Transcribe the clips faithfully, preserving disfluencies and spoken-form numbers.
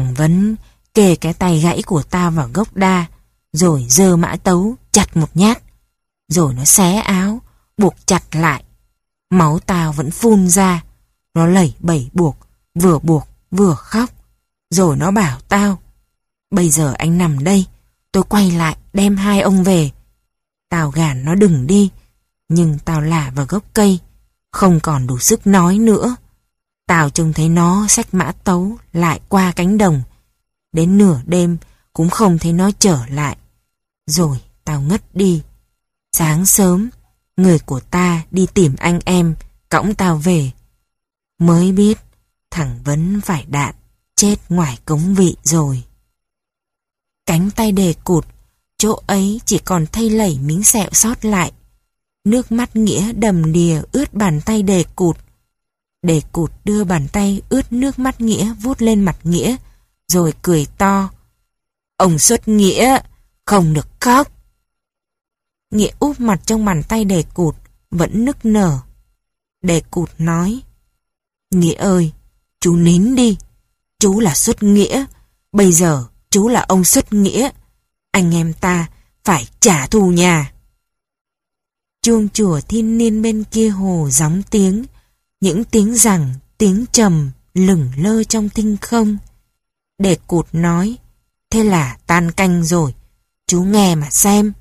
Thằng Vấn kề cái tay gãy của tao vào gốc đa, rồi giơ mã tấu chặt một nhát, rồi nó xé áo, buộc chặt lại. Máu tao vẫn phun ra, nó lẩy bẩy buộc, vừa buộc vừa khóc. Rồi nó bảo tao, bây giờ anh nằm đây, tôi quay lại đem hai ông về. Tao gàn nó đừng đi, nhưng tao lả vào gốc cây, không còn đủ sức nói nữa. Tao trông thấy nó xách mã tấu lại qua cánh đồng. Đến nửa đêm cũng không thấy nó trở lại. Rồi tao ngất đi. Sáng sớm, người của ta đi tìm anh em, cõng tao về. Mới biết thằng Vấn phải đạn, chết ngoài cống vị rồi. Cánh tay Đề Cụt, chỗ ấy chỉ còn thây lẩy miếng sẹo sót lại. Nước mắt Nghĩa đầm đìa ướt bàn tay Đề Cụt. Đề Cụt đưa bàn tay ướt nước mắt Nghĩa vuốt lên mặt Nghĩa, rồi cười to. Ông Xuất Nghĩa, không được khóc. Nghĩa úp mặt trong bàn tay Đề Cụt, vẫn nức nở. Đề Cụt nói, Nghĩa ơi, chú nín đi. Chú là Xuất Nghĩa, bây giờ chú là ông Xuất Nghĩa. Anh em ta phải trả thù nhà. Chuông chùa thiên niên bên kia hồ gióng tiếng, những tiếng rằng, tiếng trầm lửng lơ trong thinh không. Đề Cụt nói, thế là tan canh rồi, chú nghe mà xem.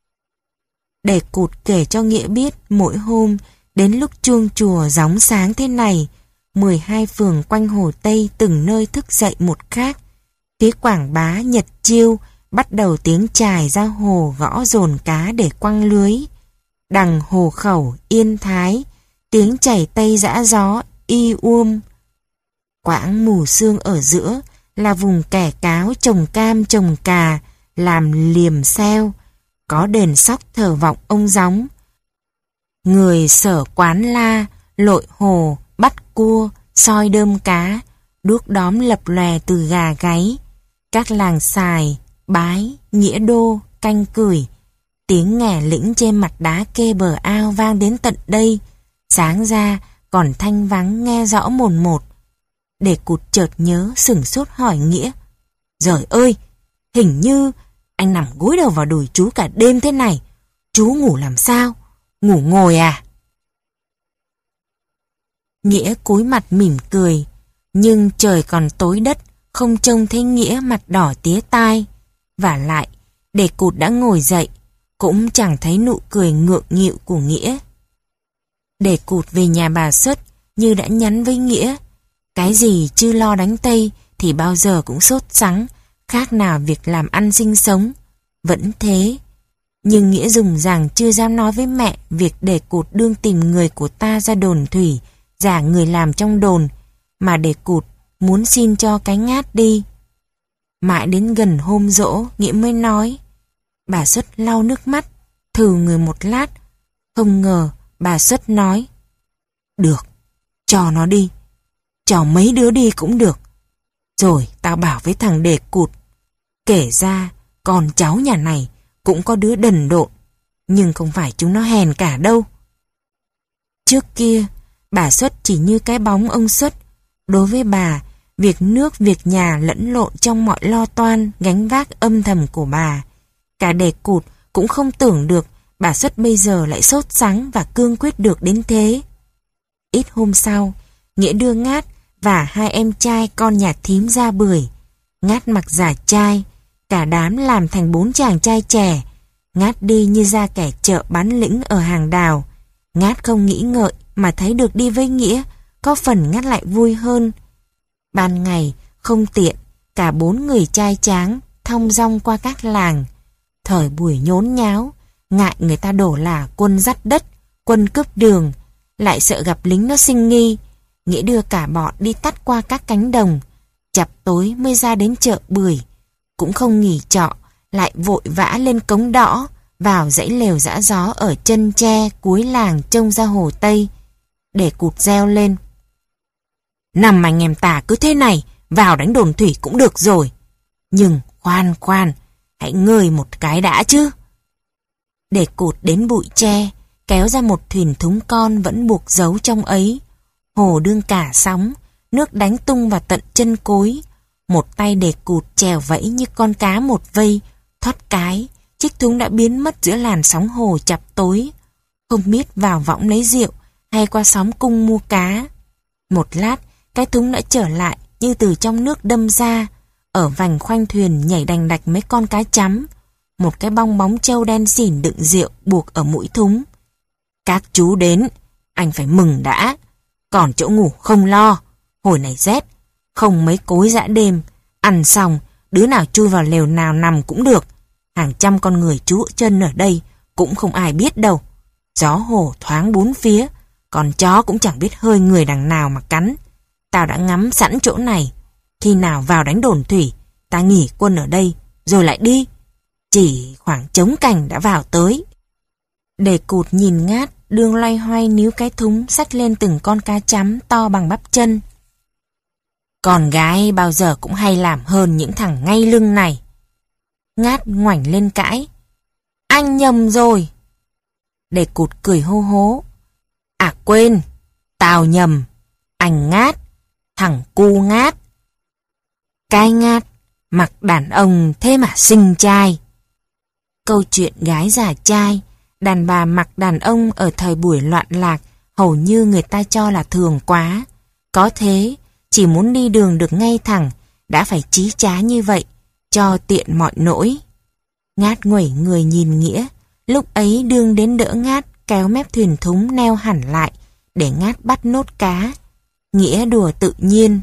Đề Cụt kể cho Nghĩa biết mỗi hôm đến lúc chuông chùa gióng sáng thế này, mười hai phường quanh Hồ Tây từng nơi thức dậy một khác. Phía Quảng Bá, Nhật Chiêu bắt đầu tiếng chài ra hồ gõ dồn cá để quăng lưới. Đằng Hồ Khẩu, Yên Thái, tiếng chảy tây giã gió, y uôm. Quãng mù sương ở giữa là vùng kẻ cáo trồng cam trồng cà, làm liềm xeo, có đền sóc thờ vọng ông gióng. Người sở quán la, lội hồ, bắt cua, soi đơm cá, đuốc đóm lập lòe từ gà gáy. Các làng xài, bái, nghĩa đô, canh cửi, tiếng nghè lĩnh trên mặt đá kê bờ ao vang đến tận đây. Sáng ra còn thanh vắng nghe rõ mồn một. Đề Cụt chợt nhớ sửng sốt hỏi Nghĩa, giời ơi, hình như anh nằm gối đầu vào đùi chú cả đêm thế này. Chú ngủ làm sao? Ngủ ngồi à? Nghĩa cúi mặt mỉm cười, nhưng trời còn tối đất, không trông thấy Nghĩa mặt đỏ tía tai. Vả lại, Đề Cụt đã ngồi dậy, cũng chẳng thấy nụ cười ngượng nghịu của Nghĩa. Đề Cụt về nhà bà Xuất như đã nhắn với Nghĩa, cái gì chưa lo đánh Tây thì bao giờ cũng sốt sắng, khác nào việc làm ăn sinh sống. Vẫn thế. Nhưng Nghĩa dùng rằng chưa dám nói với mẹ việc Đề Cụt đương tìm người của ta ra đồn thủy, giả người làm trong đồn, mà Đề Cụt muốn xin cho cái ngát đi. Mãi đến gần hôm giỗ, Nghĩa mới nói. Bà Xuất lau nước mắt, thừ người một lát. Không ngờ bà Xuất nói, được, cho nó đi, cho mấy đứa đi cũng được. Rồi tao bảo với thằng Đề Cụt, kể ra con cháu nhà này cũng có đứa đần độn, nhưng không phải chúng nó hèn cả đâu. Trước kia, bà Xuất chỉ như cái bóng ông Xuất. Đối với bà, việc nước việc nhà lẫn lộn trong mọi lo toan gánh vác âm thầm của bà. Cả Đề Cụt cũng không tưởng được bà Xuất bây giờ lại sốt sắng và cương quyết được đến thế. Ít hôm sau, Nghĩa đưa Ngát và hai em trai con nhà thím ra bưởi. Ngát mặc giả trai, cả đám làm thành bốn chàng trai trẻ. Ngát đi như ra kẻ chợ bán lĩnh ở hàng đào. Ngát không nghĩ ngợi mà thấy được đi với Nghĩa, có phần Ngát lại vui hơn. Ban ngày không tiện, cả bốn người trai tráng thong dong qua các làng. Thời buổi nhốn nháo, ngại người ta đổ là quân dắt đất, quân cướp đường, lại sợ gặp lính nó sinh nghi. Nghĩa đưa cả bọn đi tắt qua các cánh đồng, chập tối mới ra đến chợ bưởi. Cũng không nghỉ trọ, lại vội vã lên cống đỏ, vào dãy lều giã gió ở chân tre cuối làng trông ra hồ Tây. Để Cụt reo lên, năm anh em ta cứ thế này, vào đánh đồn thủy cũng được rồi. Nhưng khoan khoan, hãy ngơi một cái đã chứ. Để Cụt đến bụi tre, kéo ra một thuyền thúng con vẫn buộc giấu trong ấy. Hồ đương cả sóng, nước đánh tung vào tận chân cối. Một tay để cụt chèo vẫy như con cá một vây, thoát cái, chiếc thúng đã biến mất giữa làn sóng hồ chập tối. Không biết vào võng lấy rượu hay qua xóm cung mua cá. Một lát, cái thúng đã trở lại như từ trong nước đâm ra. Ở vành khoanh thuyền nhảy đành đạch mấy con cá chấm. Một cái bong bóng trâu đen xỉn đựng rượu buộc ở mũi thúng. Các chú đến, anh phải mừng đã. Còn chỗ ngủ không lo. Hồi này rét, không mấy cối dã đêm. Ăn xong, đứa nào chui vào lều nào nằm cũng được. Hàng trăm con người trú chân ở đây cũng không ai biết đâu. Gió hồ thoáng bốn phía, còn chó cũng chẳng biết hơi người đằng nào mà cắn. Tao đã ngắm sẵn chỗ này. Khi nào vào đánh đồn thủy, ta nghỉ quân ở đây, rồi lại đi. Chỉ khoảng trống cành đã vào tới. Để cụt nhìn Ngát, đương loay hoay níu cái thúng xách lên từng con cá chấm to bằng bắp chân. Con gái bao giờ cũng hay làm hơn những thằng ngay lưng này. Ngát ngoảnh lên cãi. Anh nhầm rồi. Để cụt cười hô hố. À quên, tao nhầm. Anh Ngát, thằng cu Ngát. Cái Ngát, mặc đàn ông thế mà xinh trai. Câu chuyện gái già trai, đàn bà mặc đàn ông ở thời buổi loạn lạc hầu như người ta cho là thường quá. Có thế, chỉ muốn đi đường được ngay thẳng, đã phải chí trá như vậy, cho tiện mọi nỗi. Ngát nguẩy người nhìn Nghĩa, lúc ấy đương đến đỡ Ngát kéo mép thuyền thúng neo hẳn lại, để Ngát bắt nốt cá. Nghĩa đùa tự nhiên.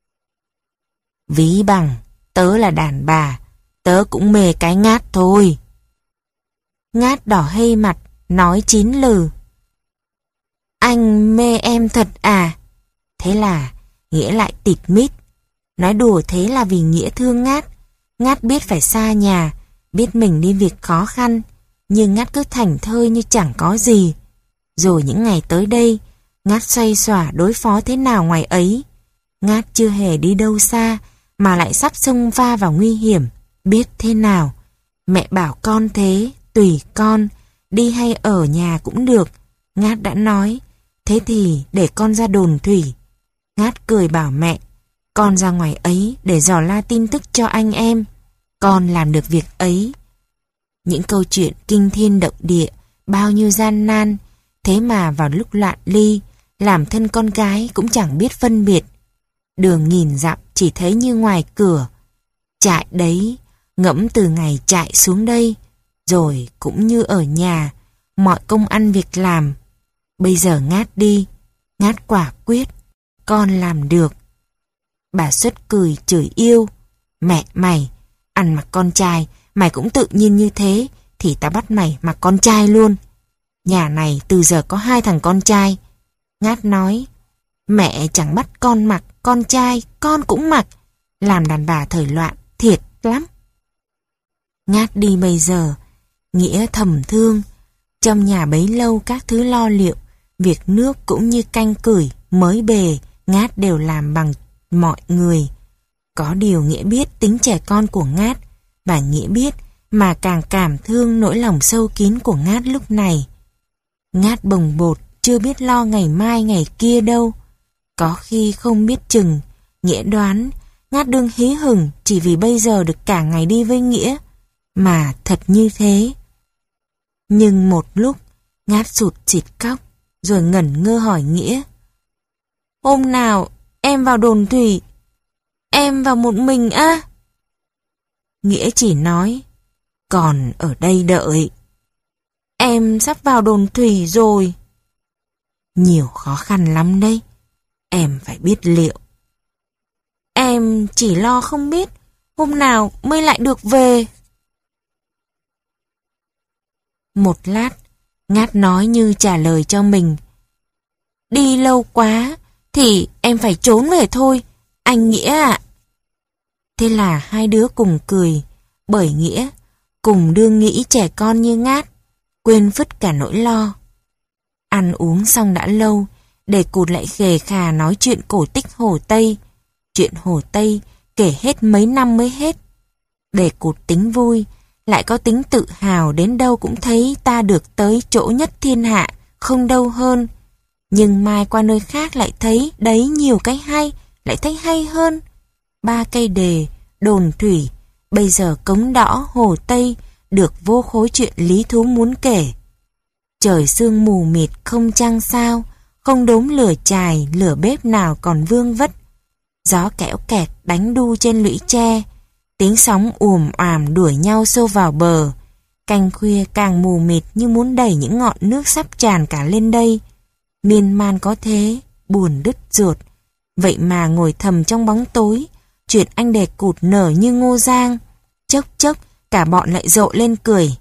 Ví bằng, tớ là đàn bà, tớ cũng mê cái Ngát thôi. Ngát đỏ hây mặt, nói chín lừ. Anh mê em thật à? Thế là Nghĩa lại tịt mít. Nói đùa thế là vì Nghĩa thương Ngát. Ngát biết phải xa nhà, biết mình đi việc khó khăn, nhưng Ngát cứ thảnh thơi như chẳng có gì. Rồi những ngày tới đây, Ngát xoay xỏa đối phó thế nào ngoài ấy. Ngát chưa hề đi đâu xa, mà lại sắp xông va vào nguy hiểm. Biết thế nào? Mẹ bảo con thế, tùy con, đi hay ở nhà cũng được. Ngát đã nói, thế thì để con ra đồn thủy. Ngát cười bảo mẹ, con ra ngoài ấy để dò la tin tức cho anh em. Con làm được việc ấy. Những câu chuyện kinh thiên động địa, bao nhiêu gian nan, thế mà vào lúc loạn ly, làm thân con gái cũng chẳng biết phân biệt. Đường nghìn dặm chỉ thấy như ngoài cửa. Trại đấy, ngẫm từ ngày chạy xuống đây, rồi cũng như ở nhà, mọi công ăn việc làm. Bây giờ Ngát đi, Ngát quả quyết, con làm được. Bà Xuất cười chửi yêu. Mẹ mày, ăn mặc con trai, mày cũng tự nhiên như thế, thì ta bắt mày mặc con trai luôn. Nhà này từ giờ có hai thằng con trai. Ngát nói, mẹ chẳng bắt con mặc, con trai, con cũng mặc. Làm đàn bà thời loạn, thiệt lắm. Ngát đi bây giờ, Nghĩa thầm thương. Trong nhà bấy lâu các thứ lo liệu, việc nước cũng như canh củi, mới bề, Ngát đều làm bằng mọi người. Có điều Nghĩa biết tính trẻ con của Ngát, và Nghĩa biết mà càng cảm thương nỗi lòng sâu kín của Ngát lúc này. Ngát bồng bột, chưa biết lo ngày mai ngày kia đâu. Có khi không biết chừng, Nghĩa đoán Ngát đương hí hửng chỉ vì bây giờ được cả ngày đi với Nghĩa. Mà thật như thế. Nhưng một lúc, Ngát sụt xịt khóc, rồi ngẩn ngơ hỏi Nghĩa. Hôm nào em vào đồn thủy, em vào một mình á? À? Nghĩa chỉ nói, còn ở đây đợi. Em sắp vào đồn thủy rồi. Nhiều khó khăn lắm đấy, em phải biết liệu. Em chỉ lo không biết hôm nào mới lại được về. Một lát, Ngát nói như trả lời cho mình. Đi lâu quá, thì em phải trốn về thôi, anh Nghĩa ạ. Thế là hai đứa cùng cười, bởi Nghĩa cùng đương nghĩ trẻ con như Ngát, quên phứt cả nỗi lo. Ăn uống xong đã lâu, để Cụt lại khề khà nói chuyện cổ tích Hồ Tây. Chuyện Hồ Tây kể hết mấy năm mới hết. Để Cụt tính vui, lại có tính tự hào, đến đâu cũng thấy ta được tới chỗ nhất thiên hạ, không đâu hơn. Nhưng mai qua nơi khác lại thấy đấy nhiều cái hay, lại thấy hay hơn. ba cây đề, đồn thủy, bây giờ cống đỏ, hồ Tây, được vô khối chuyện lý thú muốn kể. Trời sương mù mịt không trăng sao, không đốm lửa chài, lửa bếp nào còn vương vất. Gió kẽo kẹt đánh đu trên lũy tre, tiếng sóng ùm àm đuổi nhau xô vào bờ. Canh khuya càng mù mịt như muốn đẩy những ngọn nước sắp tràn cả lên đây. Miên man có thế, buồn đứt ruột. Vậy mà ngồi thầm trong bóng tối, chuyện anh Đề Cụt nở như ngô giang. Chốc chốc cả bọn lại rộ lên cười.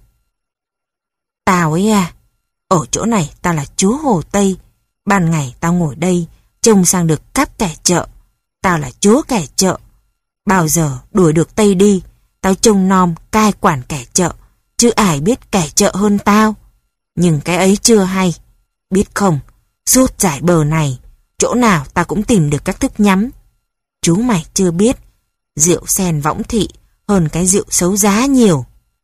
Tao ấy à, ở chỗ này tao là chúa Hồ Tây. Ban ngày tao ngồi đây, trông sang được cắp kẻ chợ. Tao là chúa kẻ chợ. Bao giờ đuổi được Tây đi, tao trông nom cai quản kẻ chợ, chứ ai biết kẻ chợ hơn tao. Nhưng cái ấy chưa hay. Biết không, suốt dải bờ này, chỗ nào tao cũng tìm được các thức nhắm. Chú mày chưa biết, rượu sen võng thị hơn cái rượu xấu giá nhiều.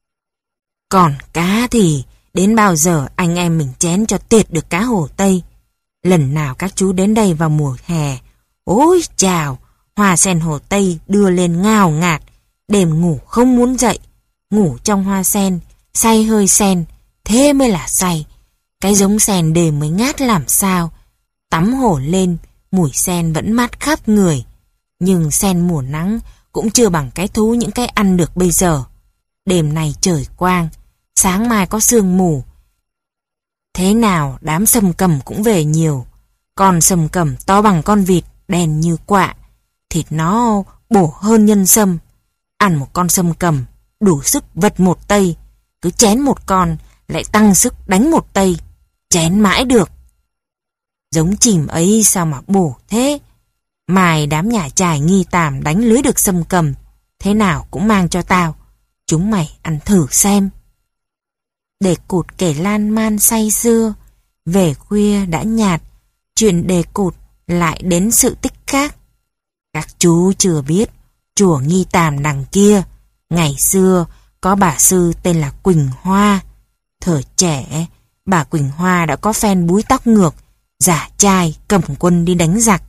Còn cá thì đến bao giờ anh em mình chén cho tiệt được cá Hồ Tây. Lần nào các chú đến đây vào mùa hè, ôi chào, hoa sen Hồ Tây đưa lên ngào ngạt, đêm ngủ không muốn dậy. Ngủ trong hoa sen, say hơi sen, thế mới là say. Cái giống sen đêm mới ngát làm sao. Tắm hồ lên, mùi sen vẫn mát khắp người. Nhưng sen mùa nắng cũng chưa bằng cái thú những cái ăn được bây giờ. Đêm này trời quang, sáng mai có sương mù. Thế nào đám sầm cầm cũng về nhiều. Con sầm cầm to bằng con vịt, đen như quạ. Thịt nó bổ hơn nhân sâm. Ăn một con sâm cầm đủ sức vật một tây. Cứ chén một con lại tăng sức đánh một tây. Chén mãi được. Giống chìm ấy sao mà bổ thế. Mài đám nhà chài nghi tàm đánh lưới được sâm cầm, thế nào cũng mang cho tao. Chúng mày ăn thử xem. Đề Cụt kể lan man say sưa. Về khuya đã nhạt, chuyện Đề Cụt lại đến sự tích khác. Các chú chưa biết, chùa Nghi Tàm đằng kia, ngày xưa có bà sư tên là Quỳnh Hoa. Thời trẻ, bà Quỳnh Hoa đã có phen búi tóc ngược, giả trai cầm quân đi đánh giặc.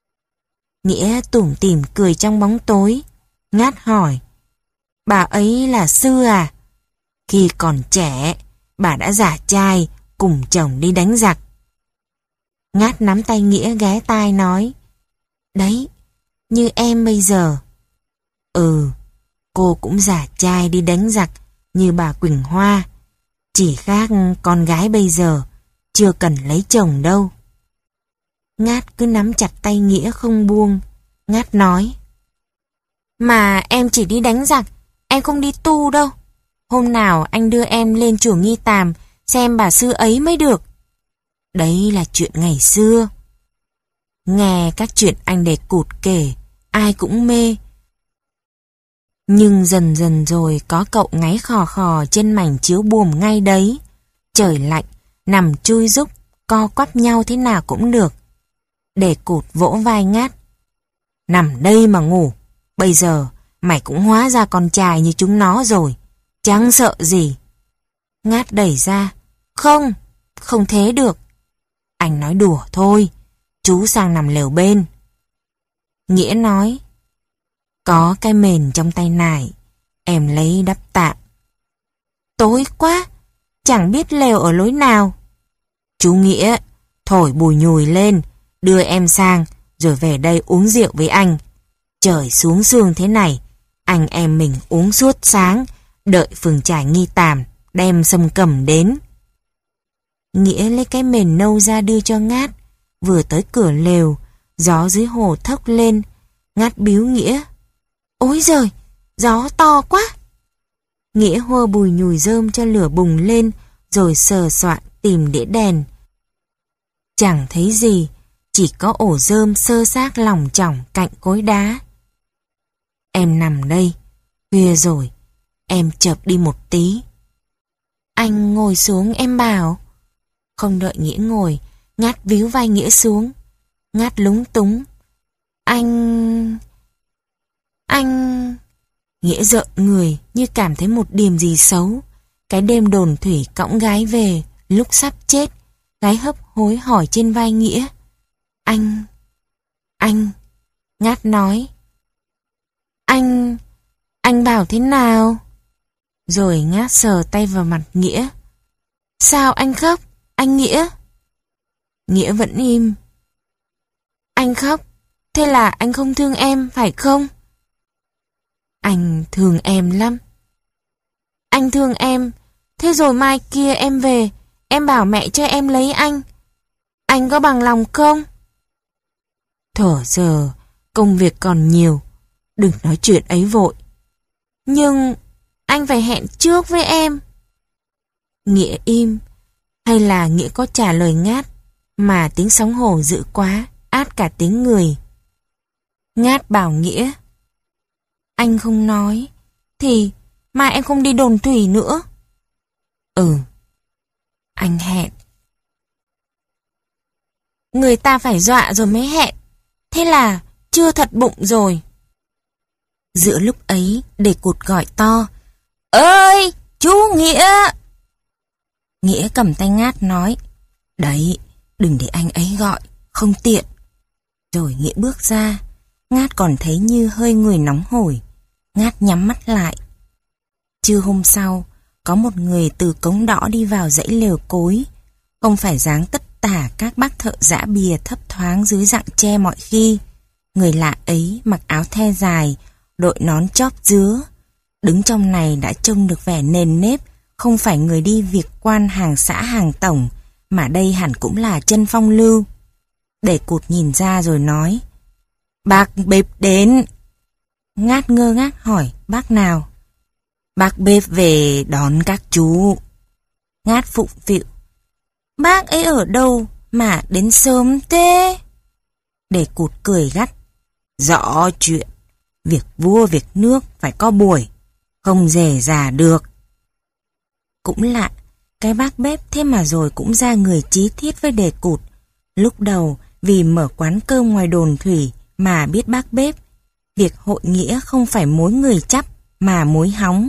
Nghĩa tủm tỉm cười trong bóng tối. Ngát hỏi, bà ấy là sư à? Khi còn trẻ, bà đã giả trai cùng chồng đi đánh giặc. Ngát nắm tay Nghĩa ghé tai nói, đấy, như em bây giờ. Ừ, cô cũng giả trai đi đánh giặc như bà Quỳnh Hoa. Chỉ khác con gái bây giờ chưa cần lấy chồng đâu. Ngát cứ nắm chặt tay Nghĩa không buông. Ngát nói, mà em chỉ đi đánh giặc, em không đi tu đâu. Hôm nào anh đưa em lên chùa Nghi Tàm xem bà sư ấy mới được. Đấy là chuyện ngày xưa. Nghe các chuyện anh Đề Cụt kể, ai cũng mê. Nhưng dần dần rồi có cậu ngáy khò khò trên mảnh chiếu buồm ngay đấy. Trời lạnh, nằm chui rúc, co quắp nhau thế nào cũng được. Đề Cụt vỗ vai Ngát. Nằm đây mà ngủ, bây giờ mày cũng hóa ra con trai như chúng nó rồi, chẳng sợ gì. Ngát đẩy ra. Không, không thế được. Anh nói đùa thôi, chú sang nằm lều bên. Nghĩa nói, có cái mền trong tay nải, em lấy đắp tạm. Tối quá, chẳng biết lều ở lối nào. Chú Nghĩa, thổi bùi nhùi lên, đưa em sang, rồi về đây uống rượu với anh. Trời xuống sương thế này, anh em mình uống suốt sáng, đợi phường trải Nghi Tàm, đem sâm cầm đến. Nghĩa lấy cái mền nâu ra đưa cho Ngát, vừa tới cửa lều, gió dưới hồ thốc lên. Ngát biếu Nghĩa, ôi giời, gió to quá. Nghĩa hô bùi nhùi rơm cho lửa bùng lên, rồi sờ soạn tìm đĩa đèn. Chẳng thấy gì, chỉ có ổ rơm sơ xác lỏng chỏng cạnh cối đá. Em nằm đây, khuya rồi, em chợp đi một tí. Anh ngồi xuống em bảo. Không đợi Nghĩa ngồi, Ngát víu vai Nghĩa xuống. Ngát lúng túng. Anh... Anh... Nghĩa rợn người như cảm thấy một điểm gì xấu. Cái đêm đồn thủy cõng gái về, lúc sắp chết, gái hấp hối hỏi trên vai Nghĩa. Anh... Anh... Ngát nói. Anh bảo thế nào? Rồi Ngát sờ tay vào mặt Nghĩa. Sao anh khóc, anh Nghĩa? Nghĩa vẫn im. Anh khóc, thế là anh không thương em, phải không? Anh thương em lắm. Anh thương em, thế rồi mai kia em về, em bảo mẹ cho em lấy anh. Anh có bằng lòng không? Thở giờ, công việc còn nhiều, đừng nói chuyện ấy vội. Nhưng anh phải hẹn trước với em. Nghĩa im, hay là Nghĩa có trả lời Ngát, mà tiếng sóng hồ dữ quá, át cả tiếng người. Ngát bảo Nghĩa, anh không nói, thì mai em không đi đồn thủy nữa. Ừ, anh hẹn. Người ta phải dọa rồi mới hẹn, thế là chưa thật bụng rồi. Giữa lúc ấy, Đề Cụt gọi to, ơi, chú Nghĩa! Nghĩa cầm tay Ngát nói, đấy, đừng để anh ấy gọi, không tiện. Rồi Nghĩa bước ra, Ngát còn thấy như hơi người nóng hổi. Ngát nhắm mắt lại. Trưa hôm sau, có một người từ cống đỏ đi vào dãy lều cối. Không phải dáng tất tả các bác thợ giã bìa thấp thoáng dưới dạng tre mọi khi. Người lạ ấy mặc áo the dài, đội nón chóp dứa. Đứng trong này đã trông được vẻ nền nếp, không phải người đi việc quan hàng xã hàng tổng, mà đây hẳn cũng là chân phong lưu. Để Cụt nhìn ra rồi nói, bác bếp đến. Ngát ngơ ngác hỏi, bác nào? Bác bếp về đón các chú. Ngát phụng phịu, bác ấy ở đâu mà đến sớm thế? Để Cụt cười gắt, rõ chuyện, việc vua việc nước phải có buổi, không dè dà được. Cũng lạ, cái bác bếp thế mà rồi cũng ra người chí thiết với Đề Cụt. Lúc đầu vì mở quán cơm ngoài đồn thủy mà biết bác bếp. Việc hội nghĩa không phải mối người chắp mà mối hóng.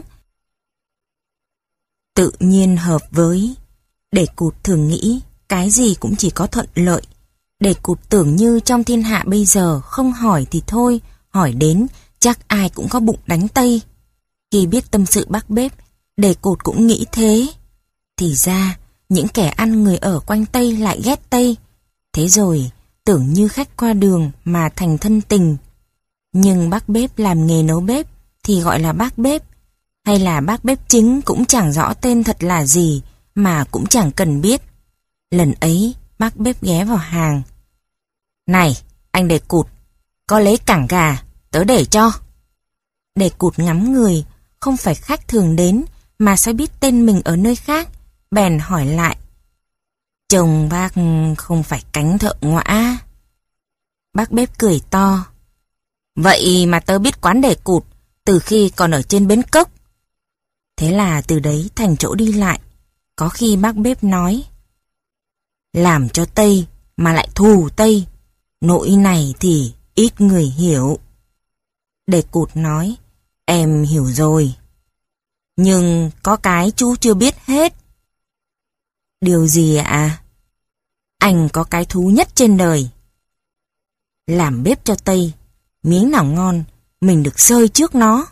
Tự nhiên hợp với. Đề Cụt thường nghĩ cái gì cũng chỉ có thuận lợi. Đề Cụt tưởng như trong thiên hạ bây giờ không hỏi thì thôi, hỏi đến chắc ai cũng có bụng đánh Tây. Khi biết tâm sự bác bếp, Đề Cụt cũng nghĩ thế. Thì ra những kẻ ăn người ở quanh Tây lại ghét Tây. Thế rồi tưởng như khách qua đường mà thành thân tình. Nhưng bác bếp làm nghề nấu bếp thì gọi là bác bếp. Hay là bác bếp chính cũng chẳng rõ tên thật là gì, mà cũng chẳng cần biết. Lần ấy bác bếp ghé vào hàng. Này, anh Đề Cụt, có lấy cẳng gà, tớ để cho. Đề Cụt ngắm người, không phải khách thường đến, mà sao biết tên mình ở nơi khác, bèn hỏi lại. Chồng bác không phải cánh thợ ngõa. Bác bếp cười to. Vậy mà tớ biết quán Đề Cụt từ khi còn ở trên bến cốc. Thế là từ đấy thành chỗ đi lại. Có khi bác bếp nói, làm cho Tây mà lại thù Tây, nỗi này thì ít người hiểu. Đề Cụt nói, em hiểu rồi. Nhưng có cái chú chưa biết hết. Điều gì ạ? Anh có cái thú nhất trên đời. Làm bếp cho Tây, miếng nào ngon, mình được xơi trước nó.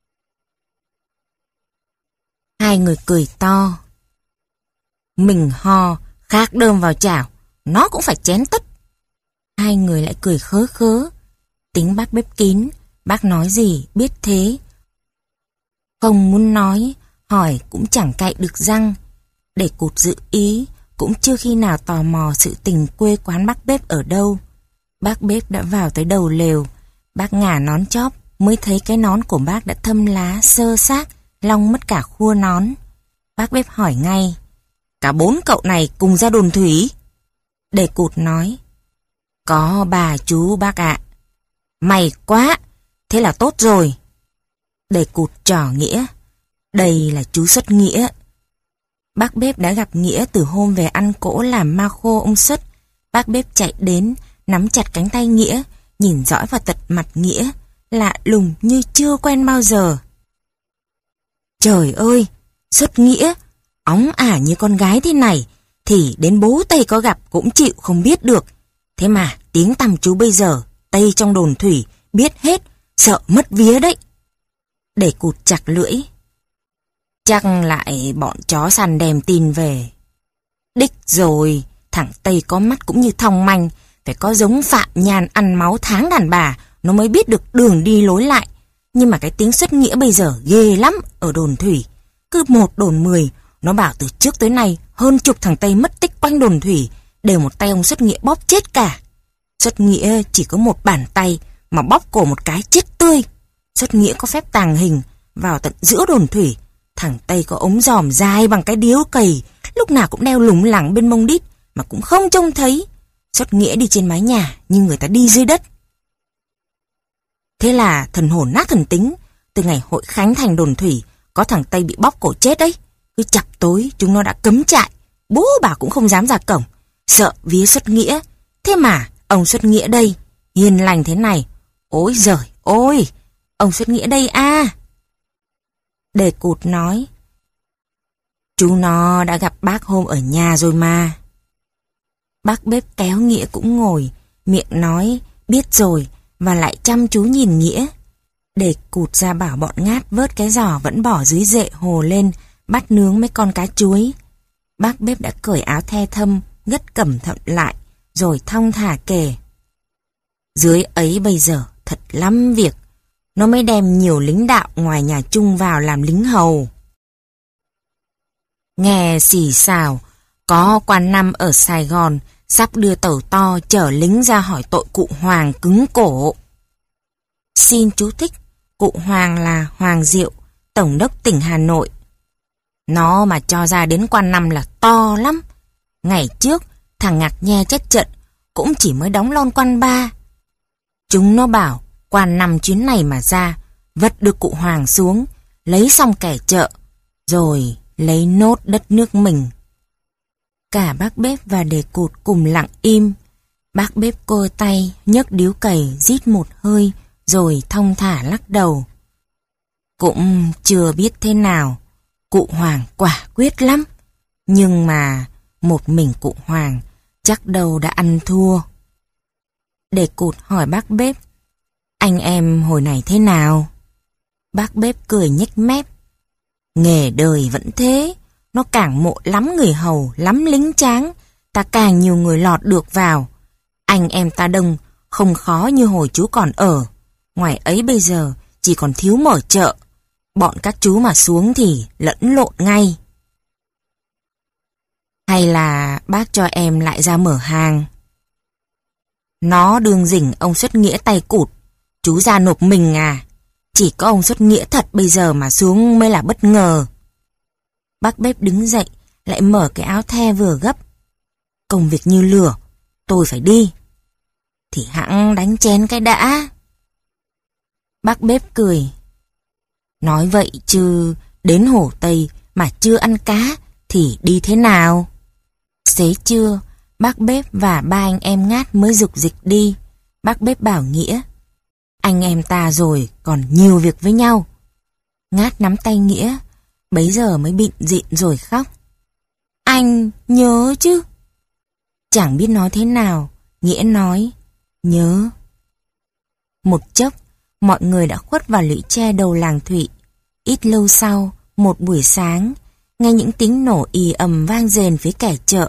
Hai người cười to. Mình ho, khạc đơm vào chảo, nó cũng phải chén tất. Hai người lại cười khớ khớ. Tính bác bếp kín, bác nói gì biết thế. Không muốn nói, hỏi cũng chẳng cậy được răng. Để Cụt dự ý, cũng chưa khi nào tò mò sự tình quê quán bác bếp ở đâu. Bác bếp đã vào tới đầu lều. Bác ngả nón chóp, mới thấy cái nón của bác đã thâm lá, sơ xác, long mất cả khua nón. Bác bếp hỏi ngay, cả bốn cậu này cùng ra đồn thủy? Để Cụt nói, có bà chú bác ạ. May quá, thế là tốt rồi. Để Cụt trỏ Nghĩa, đây là chú Xuất Nghĩa. Bác bếp đã gặp Nghĩa từ hôm về ăn cỗ làm ma khô ông Xuất. Bác bếp chạy đến, nắm chặt cánh tay Nghĩa, nhìn dõi vào tận mặt Nghĩa, lạ lùng như chưa quen bao giờ. Trời ơi, Xuất Nghĩa, óng ả như con gái thế này, thì đến bố Tây có gặp cũng chịu không biết được. Thế mà tiếng tăm chú bây giờ, Tây trong đồn thủy, biết hết, sợ mất vía đấy. Để Cụt chặt lưỡi. Chắc lại bọn chó săn đem tin về. Đích rồi, thằng Tây có mắt cũng như thòng manh, phải có giống Phạm Nhan ăn máu tháng đàn bà, nó mới biết được đường đi lối lại. Nhưng mà cái tiếng xuất nghĩa bây giờ ghê lắm ở đồn thủy. Cứ một đồn mười, nó bảo từ trước tới nay hơn chục thằng Tây mất tích quanh đồn thủy, đều một tay ông xuất nghĩa bóp chết cả. Xuất nghĩa chỉ có một bàn tay mà bóp cổ một cái chết tươi. Xuất nghĩa có phép tàng hình, vào tận giữa đồn thủy. Thằng Tây có ống giòm dài bằng cái điếu cày, lúc nào cũng đeo lủng lẳng bên mông đít mà cũng không trông thấy. Xuất nghĩa đi trên mái nhà nhưng người ta đi dưới đất. Thế là thần hồn nát thần tính. Từ ngày hội khánh thành đồn thủy, có thằng Tây bị bóp cổ chết đấy. Cứ chập tối chúng nó đã cấm trại, bố bà cũng không dám ra cổng, sợ vía xuất nghĩa. Thế mà ông xuất nghĩa đây, hiền lành thế này. Ôi giời ôi, ông xuất nghĩa đây à. Đề Cụt nói, chú nó đã gặp bác hôm ở nhà rồi mà. Bác bếp kéo Nghĩa cũng ngồi, miệng nói biết rồi và lại chăm chú nhìn Nghĩa. Đề Cụt ra bảo bọn Ngát vớt cái giỏ vẫn bỏ dưới rệ hồ lên, bắt nướng mấy con cá chuối. Bác bếp đã cởi áo the thâm, gất cẩm thận lại, rồi thong thả kể. Dưới ấy bây giờ thật lắm việc, nó mới đem nhiều lính đạo ngoài nhà Trung vào làm lính hầu. Nghe xì xào, có quan năm ở Sài Gòn sắp đưa tàu to chở lính ra hỏi tội cụ Hoàng cứng cổ. Xin chú thích, cụ Hoàng là Hoàng Diệu, Tổng đốc tỉnh Hà Nội. Nó mà cho ra đến quan năm là to lắm. Ngày trước, thằng Ngạc Nhe chết trận, cũng chỉ mới đóng lon quan ba. Chúng nó bảo, quan năm chuyến này mà ra, vất được cụ Hoàng xuống, lấy xong kẻ chợ, rồi lấy nốt đất nước mình. Cả bác bếp và Đề Cụt cùng lặng im. Bác bếp cô tay, nhấc điếu cày, rít một hơi, rồi thong thả lắc đầu. Cũng chưa biết thế nào, cụ Hoàng quả quyết lắm. Nhưng mà một mình cụ Hoàng chắc đâu đã ăn thua. Đề Cụt hỏi bác bếp, anh em hồi này thế nào? Bác bếp cười nhếch mép. Nghề đời vẫn thế, nó càng mộ lắm người hầu, lắm lính tráng, ta càng nhiều người lọt được vào. Anh em ta đông, không khó như hồi chú còn ở. Ngoài ấy bây giờ chỉ còn thiếu mở chợ. Bọn các chú mà xuống thì lẫn lộn ngay. Hay là bác cho em lại ra mở hàng? Nó đương dỉnh ông xuất nghĩa tay cụt, chú ra nộp mình à? Chỉ có ông xuất nghĩa thật bây giờ mà xuống mới là bất ngờ. Bác bếp đứng dậy, lại mở cái áo the vừa gấp. Công việc như lửa, tôi phải đi. Thì hẵng đánh chén cái đã. Bác bếp cười. Nói vậy chứ đến Hồ Tây mà chưa ăn cá thì đi thế nào? Xế trưa, bác bếp và ba anh em Ngát mới dục dịch đi. Bác bếp bảo Nghĩa, anh em ta rồi còn nhiều việc với nhau. Ngát nắm tay Nghĩa, bấy giờ mới bịn dịn rồi khóc. Anh nhớ chứ? Chẳng biết nói thế nào, Nghĩa nói, nhớ. Một chốc, mọi người đã khuất vào lũy tre đầu làng Thụy. Ít lâu sau, một buổi sáng, nghe những tiếng nổ ì ầm vang rền phía kẻ chợ.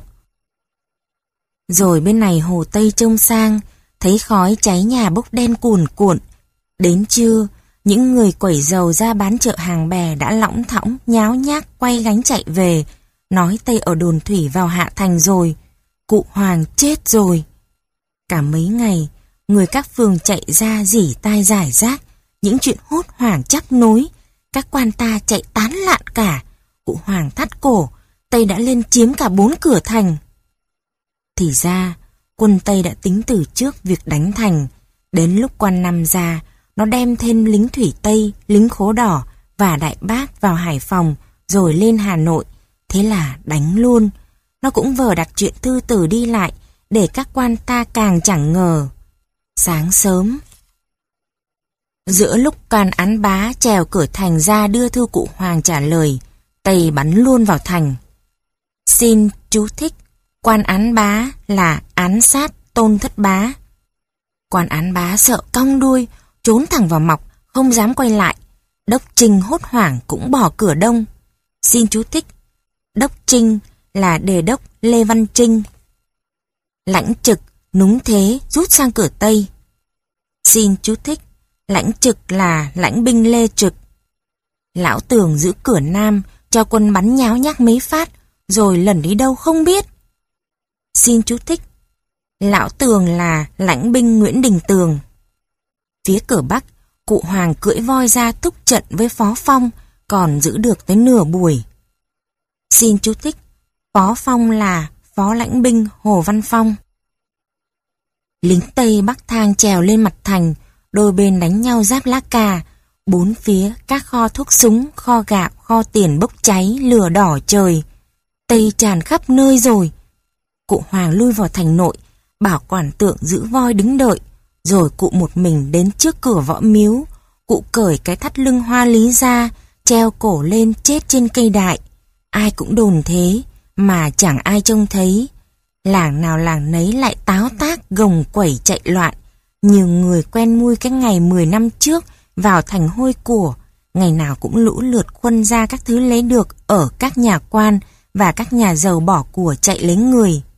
Rồi bên này Hồ Tây trông sang, thấy khói cháy nhà bốc đen cuồn cuộn. Đến trưa, những người quẩy dầu ra bán chợ hàng bè đã lõng thõng, nháo nhác quay gánh chạy về, nói Tây ở đồn thủy vào hạ thành rồi, cụ Hoàng chết rồi. Cả mấy ngày, người các phường chạy ra rỉ tai giải rác, những chuyện hốt hoảng chắp nối, các quan ta chạy tán lạn cả, cụ Hoàng thắt cổ, Tây đã lên chiếm cả bốn cửa thành. Thì ra, quân Tây đã tính từ trước việc đánh thành, đến lúc quan năm ra, nó đem thêm lính thủy Tây, lính khố đỏ và đại bác vào Hải Phòng, rồi lên Hà Nội, thế là đánh luôn. Nó cũng vờ đặt chuyện thư tử đi lại, để các quan ta càng chẳng ngờ. Sáng sớm, giữa lúc quan án bá trèo cửa thành ra đưa thư cụ Hoàng trả lời, Tây bắn luôn vào thành. Xin chú thích, quan án bá là án sát Tôn Thất Bá. Quan án bá sợ cong đuôi, trốn thẳng vào mọc, không dám quay lại. Đốc Trinh hốt hoảng cũng bỏ cửa đông. Xin chú thích, Đốc Trinh là đề đốc Lê Văn Trinh. Lãnh Trực núng thế rút sang cửa Tây. Xin chú thích, Lãnh Trực là lãnh binh Lê Trực. Lão Tường giữ cửa Nam cho quân bắn nháo nhác mấy phát, rồi lẩn đi đâu không biết. Xin chú thích, Lão Tường là lãnh binh Nguyễn Đình Tường. Phía cửa Bắc, cụ Hoàng cưỡi voi ra thúc trận với Phó Phong, còn giữ được tới nửa buổi. Xin chú thích, Phó Phong là phó lãnh binh Hồ Văn Phong. Lính Tây bắc thang trèo lên mặt thành, đôi bên đánh nhau giáp lá cà. Bốn phía các kho thuốc súng, kho gạo, kho tiền bốc cháy, lửa đỏ trời. Tây tràn khắp nơi rồi. Cụ Hoàng lui vào thành nội, bảo quản tượng giữ voi đứng đợi. Rồi cụ một mình đến trước cửa Võ Miếu. Cụ cởi cái thắt lưng hoa lý ra, treo cổ lên chết trên cây đại. Ai cũng đồn thế, mà chẳng ai trông thấy. Làng nào làng nấy lại táo tác gồng quẩy chạy loạn. Nhiều người quen mui cái ngày mười năm trước vào thành hôi của, ngày nào cũng lũ lượt khuân ra các thứ lấy được ở các nhà quan và các nhà giàu bỏ của chạy lấy người.